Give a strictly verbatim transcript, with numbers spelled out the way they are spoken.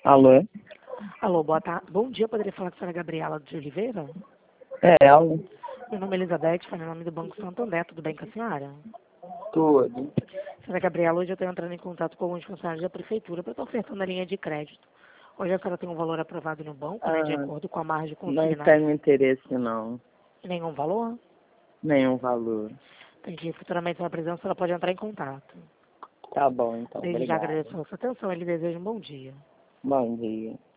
Alô? Alô, boa tarde. Bom dia, eu poderia falar com a senhora Gabriela de Oliveira? É ela? Meu nome é Elizabeth, falo em nome do Banco Santander, tudo bem com a senhora? Tudo. Senhora Gabriela, hoje eu estou entrando em contato com alguns funcionários da prefeitura para estar ofertando a linha de crédito. Hoje a senhora tem um valor aprovado no banco, né, de Ah, acordo com a margem não consignada. tenho interesse não. Nenhum valor? Nenhum valor. Tem que futuramente na presença, a senhora pode entrar em contato. Tá bom, então. Desde já Obrigado. agradeço a sua atenção e lhe desejo um bom dia. Bom dia.